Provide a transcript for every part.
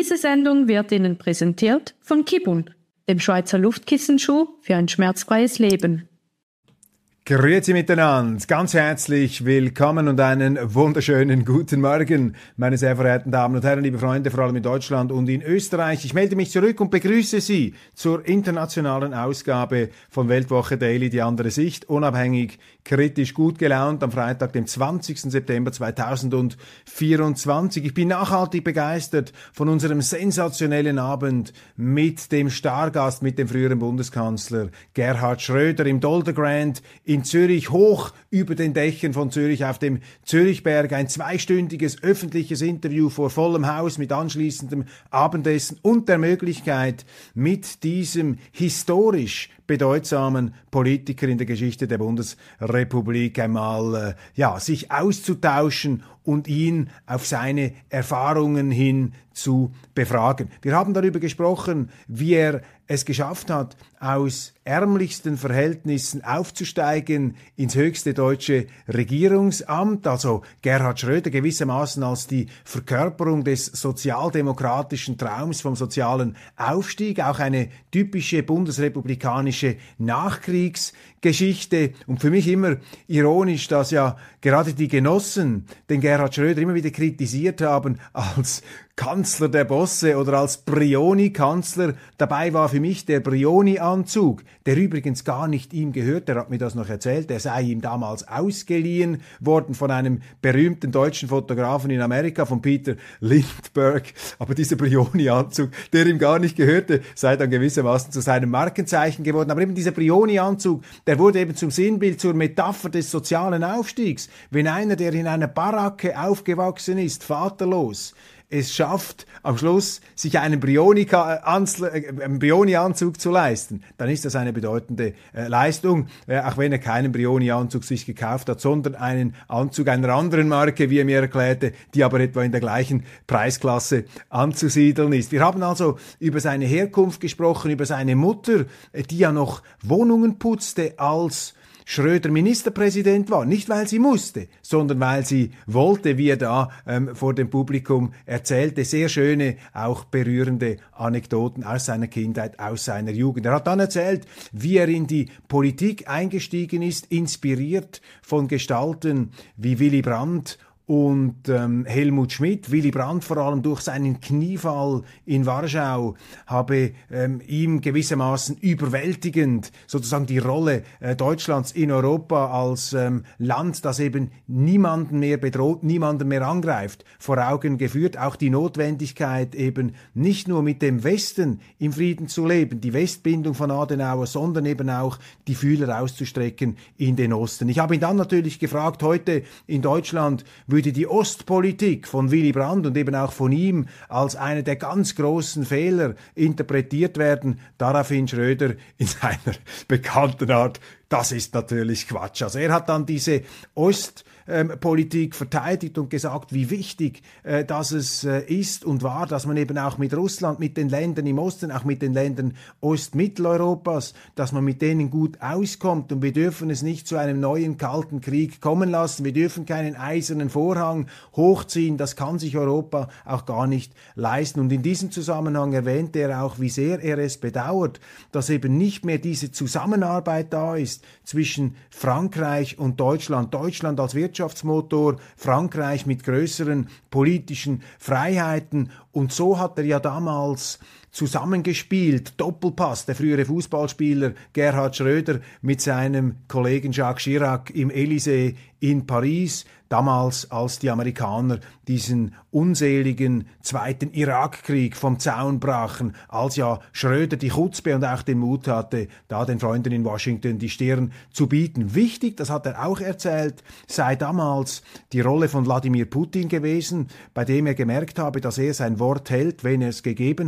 Diese Sendung wird Ihnen präsentiert von Kibun, dem Schweizer Luftkissenschuh für ein schmerzfreies Leben. Grüezi miteinander, ganz herzlich willkommen und einen wunderschönen guten Morgen, meine sehr verehrten Damen und Herren, liebe Freunde, vor allem in Deutschland und in Österreich. Ich melde mich zurück und begrüße Sie zur internationalen Ausgabe von Weltwoche Daily, die andere Sicht, unabhängig, kritisch, gut gelaunt, am Freitag, dem 20. September 2024. Ich bin nachhaltig begeistert von unserem sensationellen Abend mit dem Stargast, mit dem früheren Bundeskanzler Gerhard Schröder im Dolder Grand in Zürich, hoch über den Dächern von Zürich auf dem Zürichberg, ein zweistündiges öffentliches Interview vor vollem Haus mit anschließendem Abendessen und der Möglichkeit, mit diesem historisch bedeutsamen Politiker in der Geschichte der Bundesrepublik einmal sich auszutauschen und ihn auf seine Erfahrungen hin zu befragen. Wir haben darüber gesprochen, wie er es geschafft hat, aus ärmlichsten Verhältnissen aufzusteigen ins höchste deutsche Regierungsamt, also Gerhard Schröder gewissermaßen als die Verkörperung des sozialdemokratischen Traums vom sozialen Aufstieg, auch eine typische bundesrepublikanische Nachkriegsgeschichte und für mich immer ironisch, dass ja gerade die Genossen den Gerhard Schröder immer wieder kritisiert haben als Kanzler der Bosse oder als Brioni-Kanzler. Dabei war für mich der Brioni-Anzug, der übrigens gar nicht ihm gehört, der hat mir das noch erzählt, der sei ihm damals ausgeliehen worden von einem berühmten deutschen Fotografen in Amerika, von Peter Lindbergh. Aber dieser Brioni-Anzug, der ihm gar nicht gehörte, sei dann gewissermaßen zu seinem Markenzeichen geworden. Aber eben dieser Brioni-Anzug, der wurde eben zum Sinnbild, zur Metapher des sozialen Aufstiegs. Wenn einer, der in einer Baracke aufgewachsen ist, vaterlos, es schafft, am Schluss sich einen Brioni-Anzug zu leisten, dann ist das eine bedeutende Leistung, auch wenn er keinen Brioni-Anzug sich gekauft hat, sondern einen Anzug einer anderen Marke, wie er mir erklärte, die aber etwa in der gleichen Preisklasse anzusiedeln ist. Wir haben also über seine Herkunft gesprochen, über seine Mutter, die ja noch Wohnungen putzte, als Schröder Ministerpräsident war, nicht weil sie musste, sondern weil sie wollte, wie er da vor dem Publikum erzählte. Sehr schöne, auch berührende Anekdoten aus seiner Kindheit, aus seiner Jugend. Er hat dann erzählt, wie er in die Politik eingestiegen ist, inspiriert von Gestalten wie Willy Brandt und Helmut Schmidt. Willy Brandt vor allem durch seinen Kniefall in Warschau habe ihm gewissermaßen überwältigend sozusagen die Rolle Deutschlands in Europa als Land, das eben niemanden mehr bedroht, niemanden mehr angreift, vor Augen geführt. Auch die Notwendigkeit eben nicht nur mit dem Westen im Frieden zu leben, die Westbindung von Adenauer, sondern eben auch die Fühler auszustrecken in den Osten. Ich habe ihn dann natürlich gefragt, heute in Deutschland würde die Ostpolitik von Willy Brandt und eben auch von ihm als einer der ganz großen Fehler interpretiert werden. Daraufhin Schröder in seiner bekannten Art: Das ist natürlich Quatsch. Also er hat dann diese Ostpolitik verteidigt und gesagt, wie wichtig das es ist und war, dass man eben auch mit Russland, mit den Ländern im Osten, auch mit den Ländern Ostmitteleuropas, dass man mit denen gut auskommt, und wir dürfen es nicht zu einem neuen Kalten Krieg kommen lassen. Wir dürfen keinen eisernen Vorhang hochziehen. Das kann sich Europa auch gar nicht leisten. Und in diesem Zusammenhang erwähnte er auch, wie sehr er es bedauert, dass eben nicht mehr diese Zusammenarbeit da ist zwischen Frankreich und Deutschland. Deutschland als Wirtschaftsmotor, Frankreich mit größeren politischen Freiheiten. Und so hat er ja damals zusammengespielt, Doppelpass, der frühere Fußballspieler Gerhard Schröder mit seinem Kollegen Jacques Chirac im Élysée in Paris, damals als die Amerikaner diesen unseligen zweiten Irakkrieg vom Zaun brachen, als ja Schröder die Chutzpe und auch den Mut hatte, da den Freunden in Washington die Stirn zu bieten. Wichtig, das hat er auch erzählt, sei damals die Rolle von Wladimir Putin gewesen, bei dem er gemerkt habe, dass er sein Wort hält, wenn er es gegeben hat, ein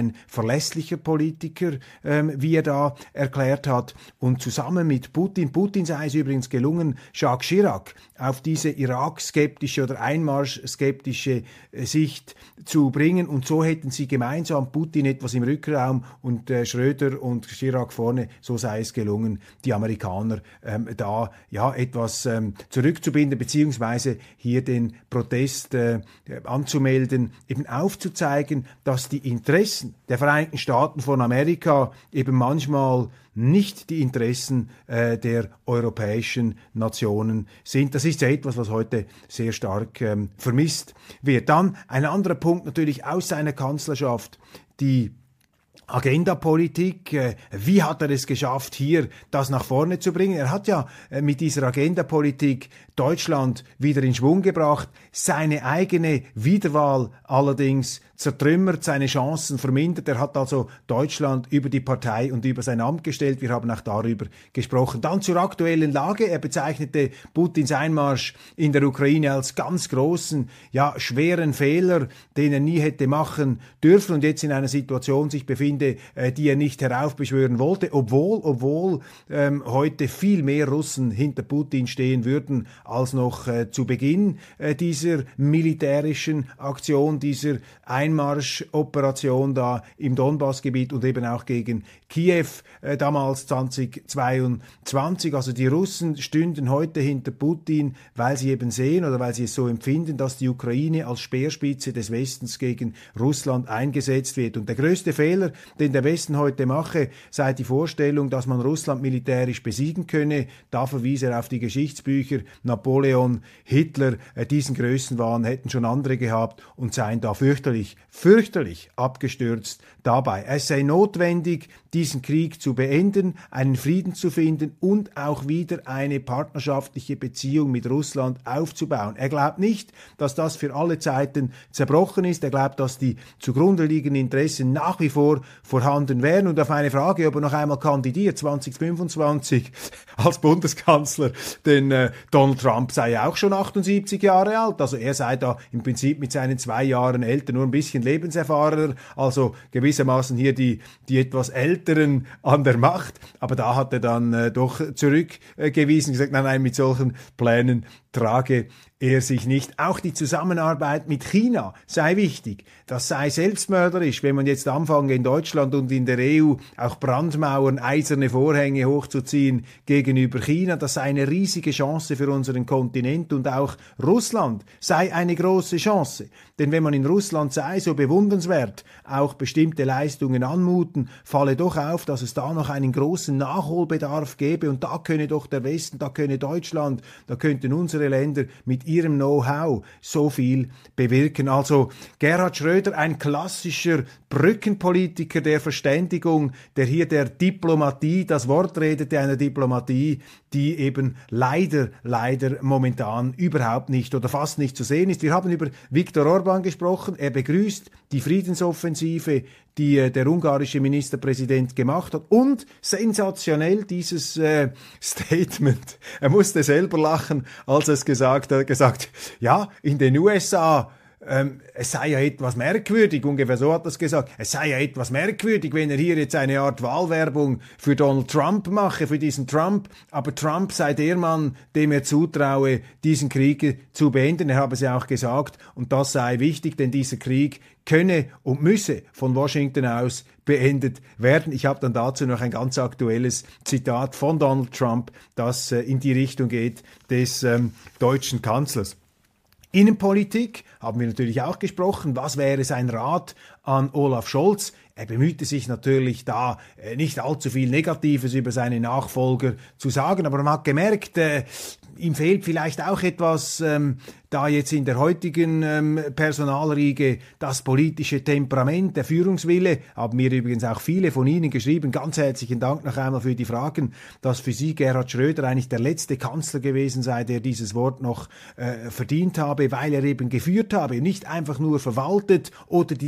ein verlässlicher Politiker, wie er da erklärt hat. Und zusammen mit Putin sei es übrigens gelungen, Jacques Chirac auf diese Irak-skeptische oder Einmarsch-skeptische Sicht zu bringen. Und so hätten sie gemeinsam Putin etwas im Rückraum und Schröder und Chirac vorne, so sei es gelungen, die Amerikaner da ja etwas zurückzubinden, beziehungsweise hier den Protest anzumelden, eben aufzuzeigen, dass die Interessen der Vereinigten Staaten von Amerika eben manchmal nicht die Interessen der europäischen Nationen sind. Das ist ja etwas, was heute sehr stark vermisst wird. Dann ein anderer Punkt natürlich aus seiner Kanzlerschaft, die Agenda-Politik. Wie hat er es geschafft, hier das nach vorne zu bringen? Er hat ja mit dieser Agenda-Politik Deutschland wieder in Schwung gebracht, seine eigene Wiederwahl allerdings zertrümmert, seine Chancen vermindert. Er hat also Deutschland über die Partei und über sein Amt gestellt. Wir haben auch darüber gesprochen. Dann zur aktuellen Lage. Er bezeichnete Putins Einmarsch in der Ukraine als ganz großen, ja, schweren Fehler, den er nie hätte machen dürfen und jetzt in einer Situation sich befinde, die er nicht heraufbeschwören wollte, obwohl heute viel mehr Russen hinter Putin stehen würden als noch zu Beginn dieser militärischen Aktion, dieser Einmarschoperation da im Donbassgebiet und eben auch gegen Kiew damals 2022. Also die Russen stünden heute hinter Putin, weil sie eben sehen oder weil sie es so empfinden, dass die Ukraine als Speerspitze des Westens gegen Russland eingesetzt wird. Und der größte Fehler, den der Westen heute mache, sei die Vorstellung, dass man Russland militärisch besiegen könne. Da verwies er auf die Geschichtsbücher. Napoleon, Hitler, diesen Größenwahn hätten schon andere gehabt und seien da fürchterlich abgestürzt dabei. Es sei notwendig, diesen Krieg zu beenden, einen Frieden zu finden und auch wieder eine partnerschaftliche Beziehung mit Russland aufzubauen. Er glaubt nicht, dass das für alle Zeiten zerbrochen ist. Er glaubt, dass die zugrunde liegenden Interessen nach wie vor vorhanden wären. Und auf eine Frage, ob er noch einmal kandidiert, 2025 als Bundeskanzler, denn Donald Trump sei ja auch schon 78 Jahre alt. Also er sei da im Prinzip mit seinen 2 Jahren älter, nur ein bisschen lebenserfahrener, also gewissermaßen hier die etwas Älteren an der Macht. Aber da hat er dann doch zurückgewiesen, gesagt, nein, mit solchen Plänen trage er sich nicht. Auch die Zusammenarbeit mit China sei wichtig. Das sei selbstmörderisch, wenn man jetzt anfange, in Deutschland und in der EU auch Brandmauern, eiserne Vorhänge hochzuziehen gegenüber China. Das sei eine riesige Chance für unseren Kontinent und auch Russland sei eine große Chance. Denn wenn man in Russland sei, so bewundernswert auch bestimmte Leistungen anmuten, falle doch auf, dass es da noch einen großen Nachholbedarf gäbe und da könne doch der Westen, da könne Deutschland, da könnten unsere Länder mit ihrem Know-how so viel bewirken. Also Gerhard Schröder, ein klassischer Brückenpolitiker der Verständigung, der hier der Diplomatie das Wort redete, einer Diplomatie, die eben leider momentan überhaupt nicht oder fast nicht zu sehen ist. Wir haben über Viktor Orbán gesprochen. Er begrüßt die Friedensoffensive, die der ungarische Ministerpräsident gemacht hat. Und sensationell dieses Statement. Er musste selber lachen, als er es gesagt hat. Ja, in den USA es sei ja etwas merkwürdig, ungefähr so hat er es gesagt, es sei ja etwas merkwürdig, wenn er hier jetzt eine Art Wahlwerbung für Donald Trump mache, für diesen Trump, aber Trump sei der Mann, dem er zutraue, diesen Krieg zu beenden. Er habe es ja auch gesagt und das sei wichtig, denn dieser Krieg könne und müsse von Washington aus beendet werden. Ich habe dann dazu noch ein ganz aktuelles Zitat von Donald Trump, das in die Richtung geht des deutschen Kanzlers. Innenpolitik haben wir natürlich auch gesprochen. Was wäre sein Rat an Olaf Scholz? Er bemühte sich natürlich da nicht allzu viel Negatives über seine Nachfolger zu sagen, aber man hat gemerkt, ihm fehlt vielleicht auch etwas, da jetzt in der heutigen Personalriege das politische Temperament, der Führungswille, haben mir übrigens auch viele von Ihnen geschrieben. Ganz herzlichen Dank noch einmal für die Fragen, dass für Sie Gerhard Schröder eigentlich der letzte Kanzler gewesen sei, der dieses Wort noch verdient habe, weil er eben geführt habe, nicht einfach nur verwaltet oder die Dinge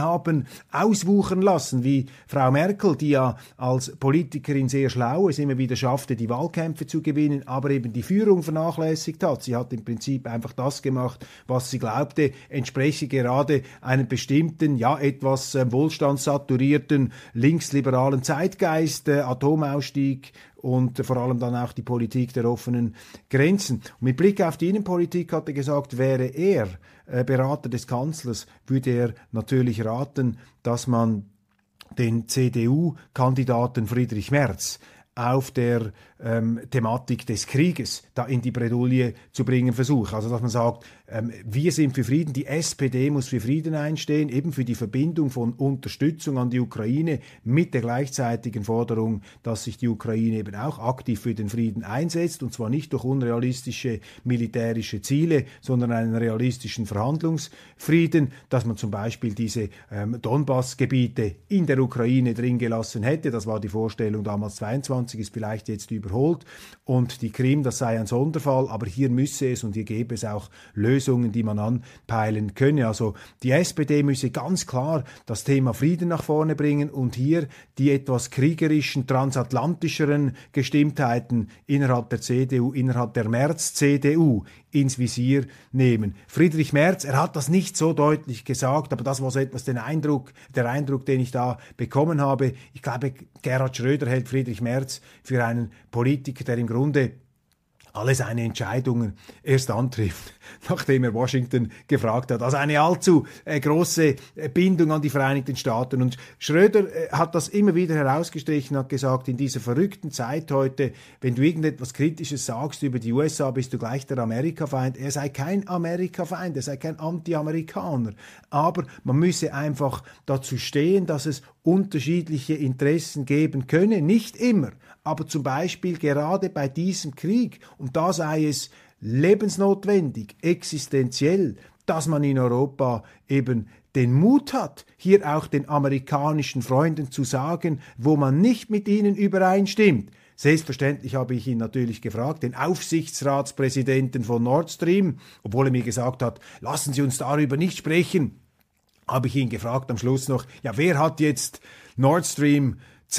haben auswuchern lassen, wie Frau Merkel, die ja als Politikerin sehr schlau ist, immer wieder schaffte, die Wahlkämpfe zu gewinnen, aber eben die Führung vernachlässigt hat. Sie hat im Prinzip einfach das gemacht, was sie glaubte, entspreche gerade einem bestimmten, ja etwas wohlstandssaturierten linksliberalen Zeitgeist, Atomausstieg und vor allem dann auch die Politik der offenen Grenzen. Und mit Blick auf die Innenpolitik hat er gesagt, wäre er Berater des Kanzlers, würde er natürlich raten, dass man den CDU-Kandidaten Friedrich Merz auf der Thematik des Krieges da in die Bredouille zu bringen versuche. Also dass man sagt, wir sind für Frieden, die SPD muss für Frieden einstehen, eben für die Verbindung von Unterstützung an die Ukraine mit der gleichzeitigen Forderung, dass sich die Ukraine eben auch aktiv für den Frieden einsetzt, und zwar nicht durch unrealistische militärische Ziele, sondern einen realistischen Verhandlungsfrieden, dass man zum Beispiel diese Donbass-Gebiete in der Ukraine drin gelassen hätte. Das war die Vorstellung damals 22, ist vielleicht jetzt überholt, und die Krim, das sei ein Sonderfall, aber hier müsse es und hier gäbe es auch Lösungen, die man anpeilen könne. Also die SPD müsse ganz klar das Thema Frieden nach vorne bringen und hier die etwas kriegerischen, transatlantischeren Gestimmtheiten innerhalb der CDU, innerhalb der Merz-CDU ins Visier nehmen. Friedrich Merz, er hat das nicht so deutlich gesagt, aber das war so etwas der Eindruck, den ich da bekommen habe. Ich glaube, Gerhard Schröder hält Friedrich Merz für einen Politiker, der im Grunde alle seine Entscheidungen erst antrifft, nachdem er Washington gefragt hat. Also eine allzu große Bindung an die Vereinigten Staaten. Und Schröder hat das immer wieder herausgestrichen, hat gesagt, in dieser verrückten Zeit heute, wenn du irgendetwas Kritisches sagst über die USA, bist du gleich der Amerika-Feind. Er sei kein Amerika-Feind, er sei kein Anti-Amerikaner. Aber man müsse einfach dazu stehen, dass es unterschiedliche Interessen geben könne. Nicht immer, aber zum Beispiel gerade bei diesem Krieg. Und da sei es lebensnotwendig, existenziell, dass man in Europa eben den Mut hat, hier auch den amerikanischen Freunden zu sagen, wo man nicht mit ihnen übereinstimmt. Selbstverständlich habe ich ihn natürlich gefragt, den Aufsichtsratspräsidenten von Nord Stream, obwohl er mir gesagt hat, lassen Sie uns darüber nicht sprechen, habe ich ihn gefragt am Schluss noch, ja, wer hat jetzt Nord Stream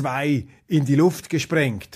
2 in die Luft gesprengt?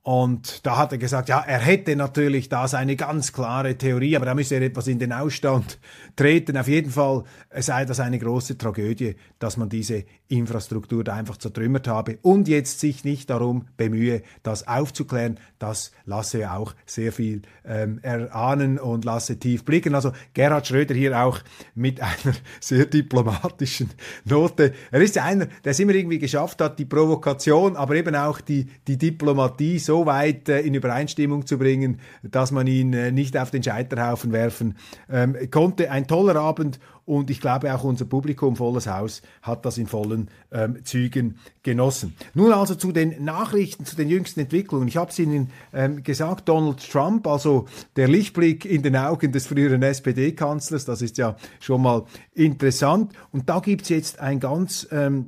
Und da hat er gesagt, ja, er hätte natürlich da seine ganz klare Theorie, aber da müsse er etwas in den Ausstand treten. Auf jeden Fall sei das eine große Tragödie, dass man diese Infrastruktur da einfach zertrümmert habe und jetzt sich nicht darum bemühe, das aufzuklären. Das lasse auch sehr viel erahnen und lasse tief blicken. Also Gerhard Schröder hier auch mit einer sehr diplomatischen Note. Er ist ja einer, der es immer irgendwie geschafft hat, die Provokation, aber eben auch die Diplomatie so weit in Übereinstimmung zu bringen, dass man ihn nicht auf den Scheiterhaufen werfen konnte. Ein toller Abend, und ich glaube auch unser Publikum, volles Haus, hat das in vollen Zügen genossen. Nun also zu den Nachrichten, zu den jüngsten Entwicklungen. Ich habe es Ihnen gesagt, Donald Trump, also der Lichtblick in den Augen des früheren SPD-Kanzlers, das ist ja schon mal interessant. Und da gibt es jetzt ein ganz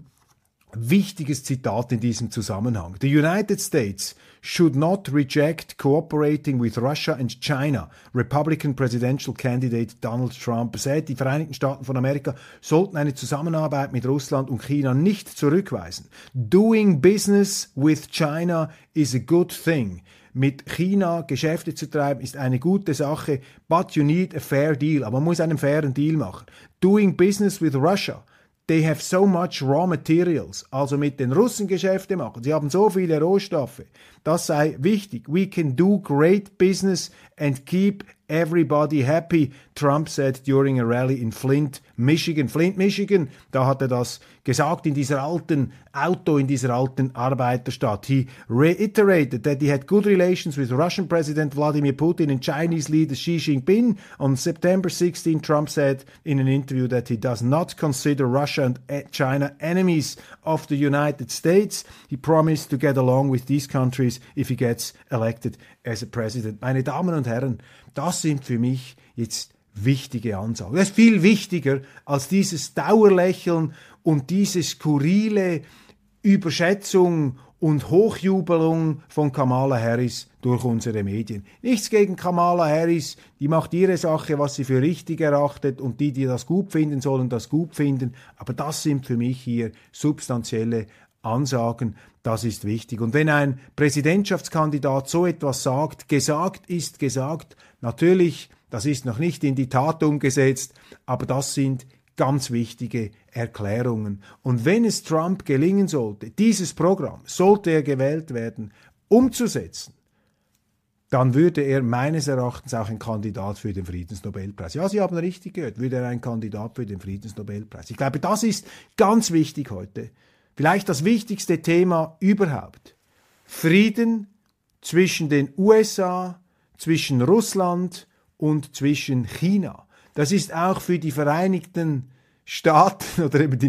wichtiges Zitat in diesem Zusammenhang. The United States should not reject cooperating with Russia and China. Republican Presidential Candidate Donald Trump said, die Vereinigten Staaten von Amerika sollten eine Zusammenarbeit mit Russland und China nicht zurückweisen. Doing business with China is a good thing. Mit China Geschäfte zu treiben ist eine gute Sache, but you need a fair deal. Aber man muss einen fairen Deal machen. Doing business with Russia. They have so much raw materials, also mit den Russen Geschäfte machen. Sie haben so viele Rohstoffe. Das sei wichtig. We can do great business and keep everybody happy, Trump said during a rally in Flint, Michigan. Flint, Michigan, da hat er das gesagt in dieser alten Arbeiterstadt. He reiterated that he had good relations with Russian President Vladimir Putin and Chinese leader Xi Jinping. On September 16, Trump said in an interview that he does not consider Russia and China enemies of the United States. He promised to get along with these countries if he gets elected as a president. Meine Damen und Herren, das sind für mich jetzt wichtige Ansagen. Das ist viel wichtiger als dieses Dauerlächeln und diese skurrile Überschätzung und Hochjubelung von Kamala Harris durch unsere Medien. Nichts gegen Kamala Harris, die macht ihre Sache, was sie für richtig erachtet, und die das gut finden, sollen das gut finden, aber das sind für mich hier substanzielle Ansagen, das ist wichtig. Und wenn ein Präsidentschaftskandidat so etwas sagt, gesagt ist gesagt, natürlich, das ist noch nicht in die Tat umgesetzt, aber das sind ganz wichtige Erklärungen. Und wenn es Trump gelingen sollte, dieses Programm, sollte er gewählt werden, umzusetzen, dann würde er meines Erachtens auch ein Kandidat für den Friedensnobelpreis. Ja, Sie haben richtig gehört, würde er ein Kandidat für den Friedensnobelpreis. Ich glaube, das ist ganz wichtig heute. Vielleicht das wichtigste Thema überhaupt. Frieden zwischen den USA, zwischen Russland und zwischen China. Das ist auch für die Vereinigten Staaten, oder eben die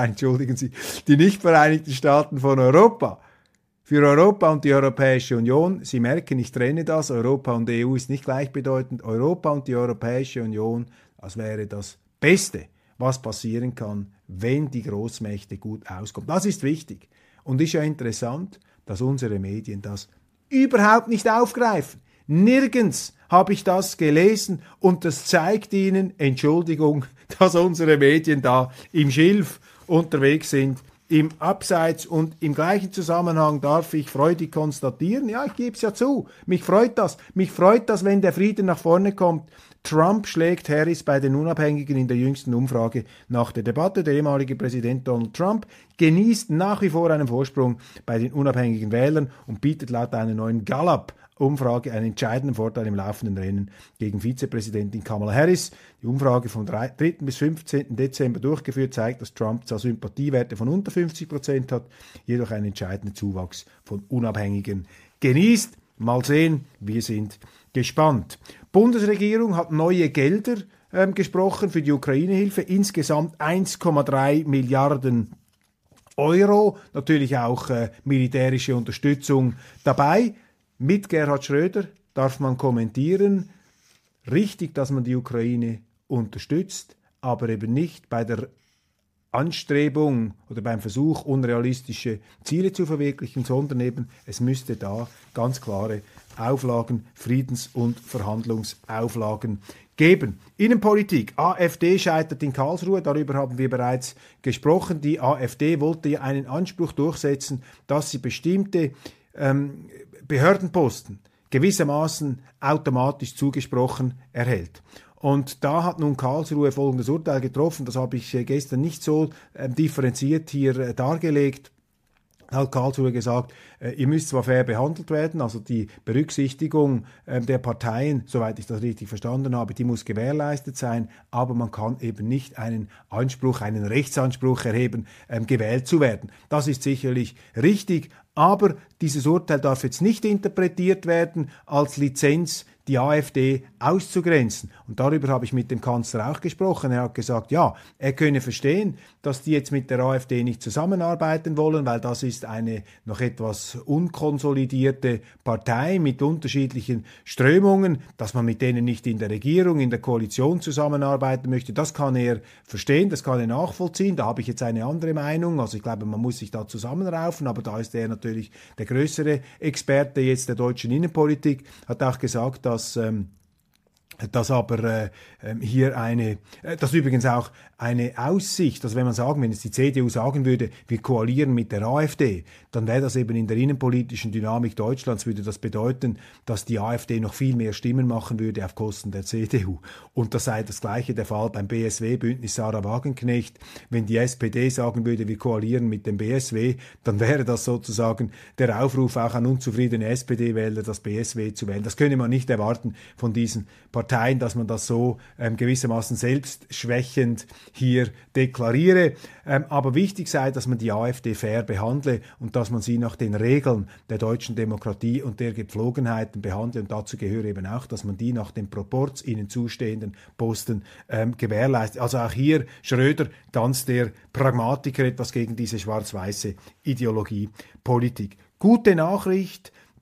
nicht vereinigten Staaten von Europa. Für Europa und die Europäische Union, Sie merken, ich trenne das, Europa und EU ist nicht gleichbedeutend, Europa und die Europäische Union, das wäre das Beste, was passieren kann, wenn die Großmächte gut auskommen. Das ist wichtig. Und ist ja interessant, dass unsere Medien das überhaupt nicht aufgreifen. Nirgends habe ich das gelesen, und das zeigt Ihnen, Entschuldigung, dass unsere Medien da im Schilf unterwegs sind, im Abseits, und im gleichen Zusammenhang darf ich freudig konstatieren, ja, ich gebe es ja zu, mich freut das, wenn der Frieden nach vorne kommt. Trump schlägt Harris bei den Unabhängigen in der jüngsten Umfrage nach der Debatte. Der ehemalige Präsident Donald Trump genießt nach wie vor einen Vorsprung bei den unabhängigen Wählern und bietet laut einer neuen Gallup-Umfrage einen entscheidenden Vorteil im laufenden Rennen gegen Vizepräsidentin Kamala Harris. Die Umfrage vom 3. bis 15. Dezember durchgeführt zeigt, dass Trump zwar Sympathiewerte von unter 50% hat, jedoch einen entscheidenden Zuwachs von Unabhängigen genießt. Mal sehen, wir sind gespannt. Bundesregierung hat neue Gelder gesprochen für die Ukraine-Hilfe, insgesamt 1,3 Milliarden Euro, natürlich auch militärische Unterstützung dabei. Mit Gerhard Schröder darf man kommentieren, richtig, dass man die Ukraine unterstützt, aber eben nicht bei der Anstrebung oder beim Versuch, unrealistische Ziele zu verwirklichen, sondern eben, es müsste da ganz klare Auflagen, Friedens- und Verhandlungsauflagen geben. Innenpolitik. AfD scheitert in Karlsruhe, darüber haben wir bereits gesprochen. Die AfD wollte ja einen Anspruch durchsetzen, dass sie bestimmte Behördenposten gewissermaßen automatisch zugesprochen erhält. Und da hat nun Karlsruhe folgendes Urteil getroffen, das habe ich gestern nicht so differenziert hier dargelegt. Hat Karlsruhe gesagt, ihr müsst zwar fair behandelt werden, also die Berücksichtigung der Parteien, soweit ich das richtig verstanden habe, die muss gewährleistet sein, aber man kann eben nicht einen Rechtsanspruch erheben, gewählt zu werden. Das ist sicherlich richtig, aber dieses Urteil darf jetzt nicht interpretiert werden als Lizenz, die AfD auszugrenzen. Und darüber habe ich mit dem Kanzler auch gesprochen. Er hat gesagt, ja, er könne verstehen, dass die jetzt mit der AfD nicht zusammenarbeiten wollen, weil das ist eine noch etwas unkonsolidierte Partei mit unterschiedlichen Strömungen, dass man mit denen nicht in der Regierung, in der Koalition zusammenarbeiten möchte. Das kann er verstehen, das kann er nachvollziehen. Da habe ich jetzt eine andere Meinung. Also ich glaube, man muss sich da zusammenraufen, aber da ist er natürlich der größere Experte jetzt der deutschen Innenpolitik, hat auch gesagt, dass übrigens auch eine Aussicht, also wenn es die CDU sagen würde, wir koalieren mit der AfD, dann wäre das eben in der innenpolitischen Dynamik Deutschlands, würde das bedeuten, dass die AfD noch viel mehr Stimmen machen würde auf Kosten der CDU. Und das sei das Gleiche der Fall beim BSW-Bündnis Sarah Wagenknecht. Wenn die SPD sagen würde, wir koalieren mit dem BSW, dann wäre das sozusagen der Aufruf auch an unzufriedene SPD-Wähler, das BSW zu wählen. Das könne man nicht erwarten von diesen Parteien, dass man das so gewissermaßen selbstschwächend hier deklariere. Aber wichtig sei, dass man die AfD fair behandle und dass man sie nach den Regeln der deutschen Demokratie und der Gepflogenheiten behandle. Und dazu gehöre eben auch, dass man die nach dem Proporz ihnen zustehenden Posten gewährleistet. Also auch hier Schröder, ganz der Pragmatiker, etwas gegen diese schwarz-weiße Ideologie, Politik. Gute Nachricht.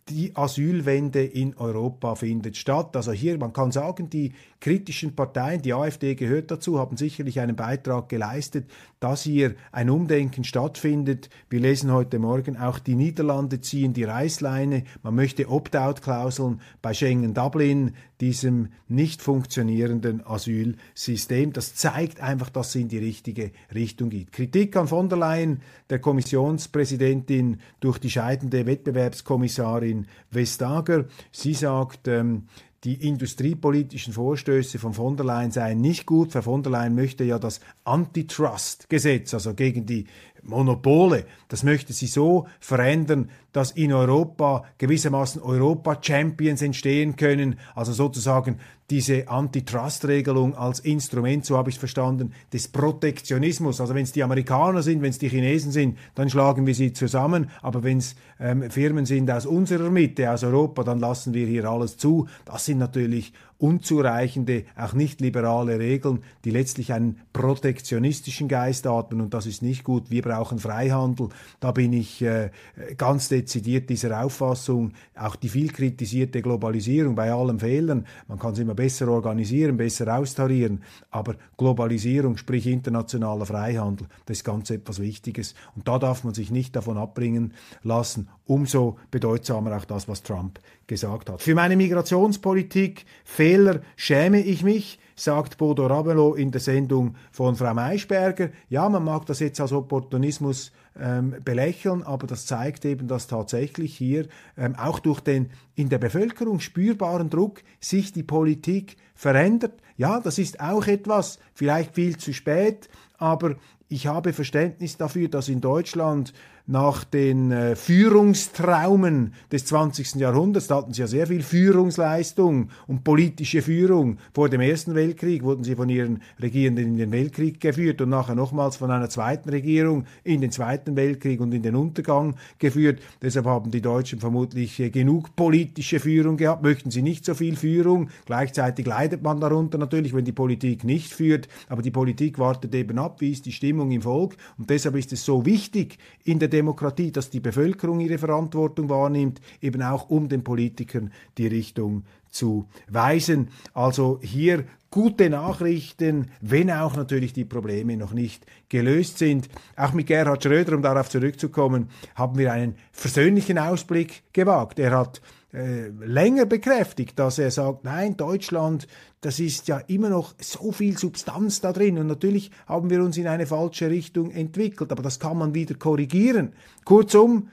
die Asylwende in Europa findet statt. Also hier, man kann sagen, die kritischen Parteien, die AfD gehört dazu, haben sicherlich einen Beitrag geleistet, dass hier ein Umdenken stattfindet. Wir lesen heute Morgen, auch die Niederlande ziehen die Reißleine. Man möchte Opt-out-Klauseln bei Schengen-Dublin, diesem nicht funktionierenden Asylsystem. Das zeigt einfach, dass es in die richtige Richtung geht. Kritik an von der Leyen, der Kommissionspräsidentin, durch die scheidende Wettbewerbskommissarin Vestager. Sie sagt, die industriepolitischen Vorstöße von der Leyen seien nicht gut. Frau von der Leyen möchte ja das Antitrust-Gesetz, also gegen die Monopole, das möchte sie so verändern, dass in Europa gewissermaßen Europa-Champions entstehen können, also sozusagen diese Antitrust-Regelung als Instrument, so habe ich es verstanden, des Protektionismus. Also wenn es die Amerikaner sind, wenn es die Chinesen sind, dann schlagen wir sie zusammen, aber wenn es Firmen sind aus unserer Mitte, aus Europa, dann lassen wir hier alles zu. Das sind natürlich unzureichende, auch nicht liberale Regeln, die letztlich einen protektionistischen Geist atmen, und das ist nicht gut. Wir brauchen Freihandel. Da bin ich ganz dezidiert dieser Auffassung. Auch die viel kritisierte Globalisierung bei allen Fehlern. Man kann es immer besser organisieren, besser austarieren, aber Globalisierung, sprich internationaler Freihandel, das ist ganz etwas Wichtiges. Und da darf man sich nicht davon abbringen lassen. Umso bedeutsamer auch das, was Trump gesagt hat. Für meine Migrationspolitik Fehler schäme ich mich, sagt Bodo Ramelow in der Sendung von Frau Maischberger. Ja, man mag das jetzt als Opportunismus belächeln, aber das zeigt eben, dass tatsächlich hier auch durch den in der Bevölkerung spürbaren Druck sich die Politik verändert. Ja, das ist auch etwas, vielleicht viel zu spät, aber ich habe Verständnis dafür, dass in Deutschland nach den Führungstraumen des 20. Jahrhunderts, da hatten sie ja sehr viel Führungsleistung und politische Führung. Vor dem Ersten Weltkrieg wurden sie von ihren Regierenden in den Weltkrieg geführt und nachher nochmals von einer zweiten Regierung in den Zweiten Weltkrieg und in den Untergang geführt. Deshalb haben die Deutschen vermutlich genug politische Führung gehabt. Möchten sie nicht so viel Führung? Gleichzeitig leidet man darunter natürlich, wenn die Politik nicht führt. Aber die Politik wartet eben ab, wie ist die Stimmung im Volk. Und deshalb ist es so wichtig in der Demokratie, dass die Bevölkerung ihre Verantwortung wahrnimmt, eben auch um den Politikern die Richtung zu weisen. Also hier gute Nachrichten, wenn auch natürlich die Probleme noch nicht gelöst sind. Auch mit Gerhard Schröder, um darauf zurückzukommen, haben wir einen versöhnlichen Ausblick gewagt. Er hat länger bekräftigt, dass er sagt, nein, Deutschland, das ist ja immer noch so viel Substanz da drin und natürlich haben wir uns in eine falsche Richtung entwickelt, aber das kann man wieder korrigieren. Kurzum,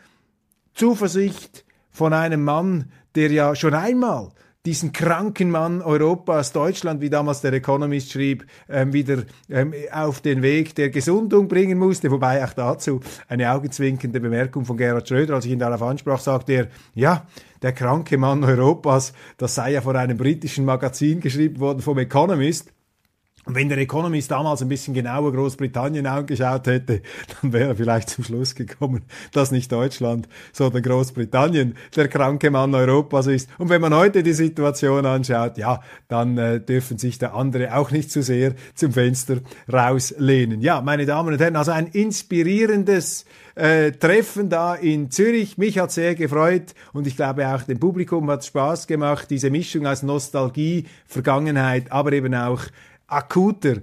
Zuversicht von einem Mann, der ja schon einmal diesen kranken Mann Europas, Deutschland, wie damals der Economist schrieb, wieder auf den Weg der Gesundung bringen musste. Wobei auch dazu eine augenzwinkernde Bemerkung von Gerhard Schröder, als ich ihn darauf ansprach, sagte er, ja, der kranke Mann Europas, das sei ja von einem britischen Magazin geschrieben worden, vom Economist. Und wenn der Economist damals ein bisschen genauer Großbritannien angeschaut hätte, dann wäre er vielleicht zum Schluss gekommen, dass nicht Deutschland, sondern Großbritannien der kranke Mann Europas ist. Und wenn man heute die Situation anschaut, ja, dann dürfen sich da andere auch nicht zu sehr zum Fenster rauslehnen. Ja, meine Damen und Herren, also ein inspirierendes Treffen da in Zürich. Mich hat sehr gefreut und ich glaube auch dem Publikum hat Spaß gemacht. Diese Mischung aus Nostalgie, Vergangenheit, aber eben auch akuter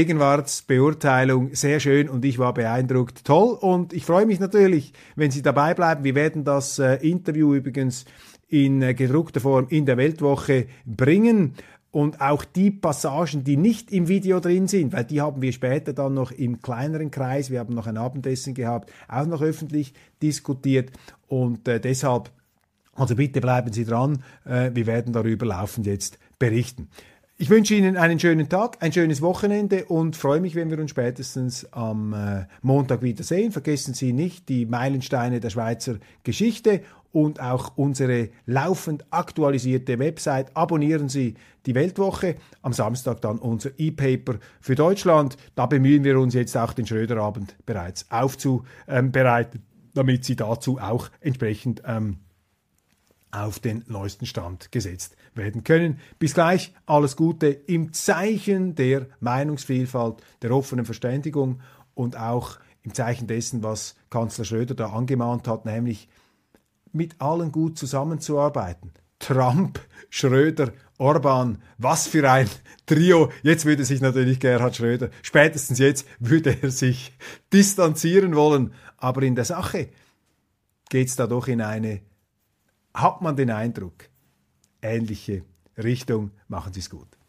Gegenwartsbeurteilung, sehr schön und ich war beeindruckt. Toll, und ich freue mich natürlich, wenn Sie dabei bleiben. Wir werden das Interview übrigens in gedruckter Form in der Weltwoche bringen. Und auch die Passagen, die nicht im Video drin sind, weil die haben wir später dann noch im kleineren Kreis, wir haben noch ein Abendessen gehabt, auch noch öffentlich diskutiert. Und deshalb, also bitte bleiben Sie dran, wir werden darüber laufend jetzt berichten. Ich wünsche Ihnen einen schönen Tag, ein schönes Wochenende und freue mich, wenn wir uns spätestens am Montag wiedersehen. Vergessen Sie nicht die Meilensteine der Schweizer Geschichte und auch unsere laufend aktualisierte Website. Abonnieren Sie die Weltwoche. Am Samstag dann unser E-Paper für Deutschland. Da bemühen wir uns jetzt auch den Schröderabend bereits aufzubereiten, damit Sie dazu auch entsprechend auf den neuesten Stand gesetzt werden können. Bis gleich, alles Gute im Zeichen der Meinungsvielfalt, der offenen Verständigung und auch im Zeichen dessen, was Kanzler Schröder da angemahnt hat, nämlich mit allen gut zusammenzuarbeiten. Trump, Schröder, Orban, was für ein Trio. Jetzt würde sich natürlich Gerhard Schröder, spätestens jetzt würde er sich distanzieren wollen. Aber in der Sache geht's da doch in eine, hat man den Eindruck, ähnliche Richtung. Machen Sie es gut.